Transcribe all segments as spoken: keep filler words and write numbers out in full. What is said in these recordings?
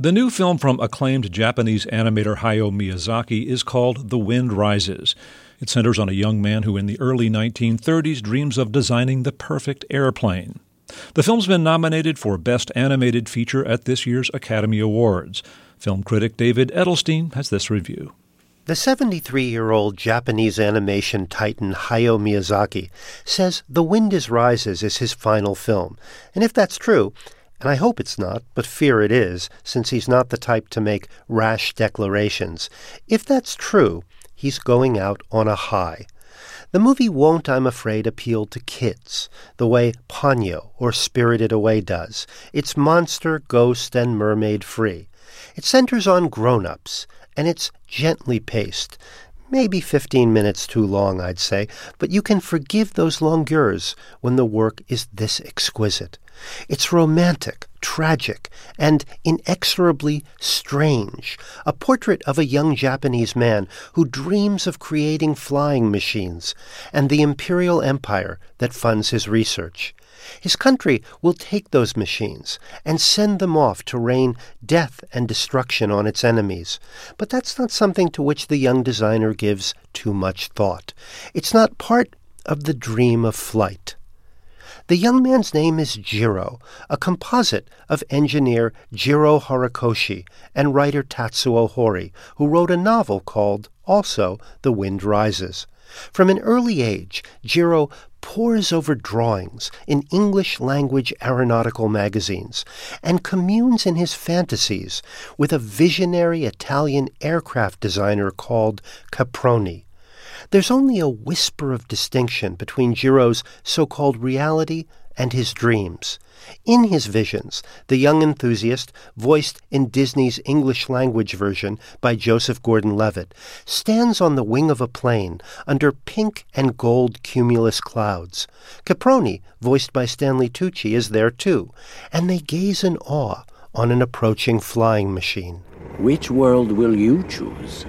The new film from acclaimed Japanese animator Hayao Miyazaki is called The Wind Rises. It centers on a young man who in the early nineteen thirties dreams of designing the perfect airplane. The film's been nominated for Best Animated Feature at this year's Academy Awards. Film critic David Edelstein has this review. The seventy-three-year-old Japanese animation titan Hayao Miyazaki says The Wind Rises is his final film. And if that's true, and I hope it's not, but fear it is, since he's not the type to make rash declarations, if that's true, he's going out on a high. The movie won't, I'm afraid, appeal to kids, the way Ponyo or Spirited Away does. It's monster, ghost, and mermaid-free. It centers on grown-ups, and it's gently paced. Maybe fifteen minutes too long, I'd say, but you can forgive those longueurs when the work is this exquisite. It's romantic, tragic, and inexorably strange, a portrait of a young Japanese man who dreams of creating flying machines and the imperial empire that funds his research. His country will take those machines and send them off to rain death and destruction on its enemies. But that's not something to which the young designer gives too much thought. It's not part of the dream of flight. The young man's name is Jiro, a composite of engineer Jiro Horikoshi and writer Tatsuo Hori, who wrote a novel called, also, The Wind Rises. From an early age, Jiro pores over drawings in English-language aeronautical magazines and communes in his fantasies with a visionary Italian aircraft designer called Caproni. There's only a whisper of distinction between Jiro's so-called reality and his dreams. In his visions, the young enthusiast, voiced in Disney's English-language version by Joseph Gordon-Levitt, stands on the wing of a plane under pink and gold cumulus clouds. Caproni, voiced by Stanley Tucci, is there too, and they gaze in awe on an approaching flying machine. Which world will you choose?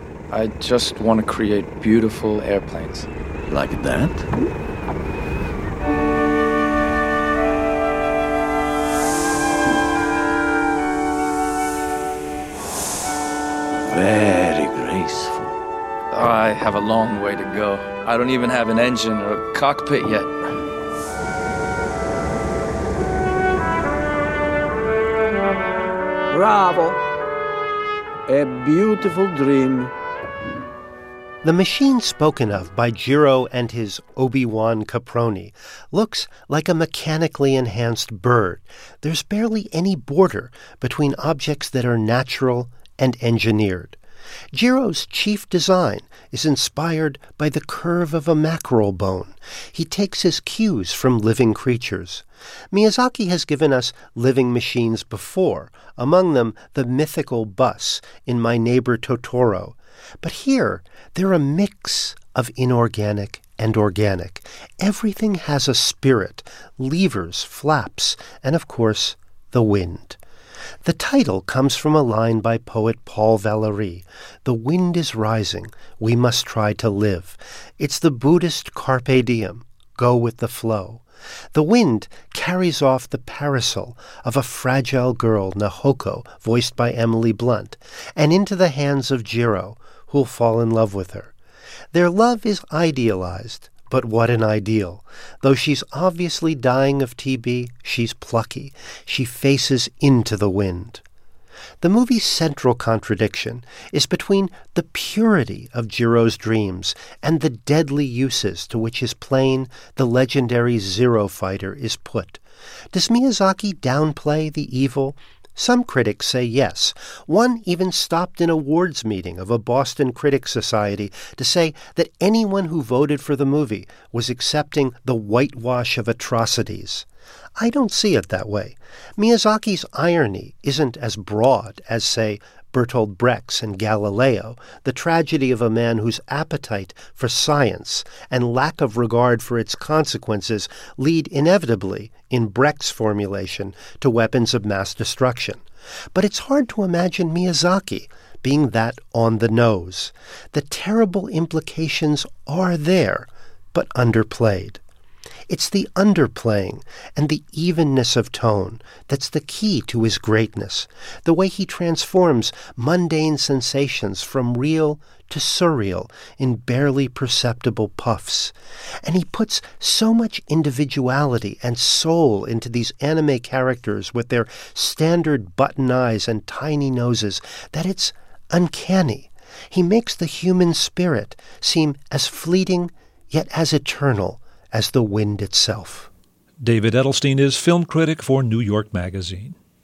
I just want to create beautiful airplanes. Like that? Very graceful. I have a long way to go. I don't even have an engine or a cockpit yet. Bravo! A beautiful dream. The machine spoken of by Jiro and his Obi-Wan Caproni looks like a mechanically enhanced bird. There's barely any border between objects that are natural and engineered. Jiro's chief design is inspired by the curve of a mackerel bone. He takes his cues from living creatures. Miyazaki has given us living machines before, among them the mythical bus in My Neighbor Totoro. But here, they're a mix of inorganic and organic. Everything has a spirit, levers, flaps, and of course, the wind. The title comes from a line by poet Paul Valéry. The wind is rising. We must try to live. It's the Buddhist carpe diem. Go with the flow. The wind carries off the parasol of a fragile girl, Nahoko, voiced by Emily Blunt, and into the hands of Jiro, who'll fall in love with her. Their love is idealized, but what an ideal. Though she's obviously dying of T B, she's plucky. She faces into the wind. The movie's central contradiction is between the purity of Jiro's dreams and the deadly uses to which his plane, the legendary Zero Fighter, is put. Does Miyazaki downplay the evil? Some critics say yes. One even stopped an awards meeting of a Boston Critics Society to say that anyone who voted for the movie was accepting the whitewash of atrocities. I don't see it that way. Miyazaki's irony isn't as broad as, say, Bertolt Brecht's in Galileo, the tragedy of a man whose appetite for science and lack of regard for its consequences lead inevitably, in Brecht's formulation, to weapons of mass destruction. But it's hard to imagine Miyazaki being that on the nose. The terrible implications are there, but underplayed. It's the underplaying and the evenness of tone that's the key to his greatness, the way he transforms mundane sensations from real to surreal in barely perceptible puffs. And he puts so much individuality and soul into these anime characters with their standard button eyes and tiny noses that it's uncanny. He makes the human spirit seem as fleeting yet as eternal as the wind itself. David Edelstein is film critic for New York Magazine.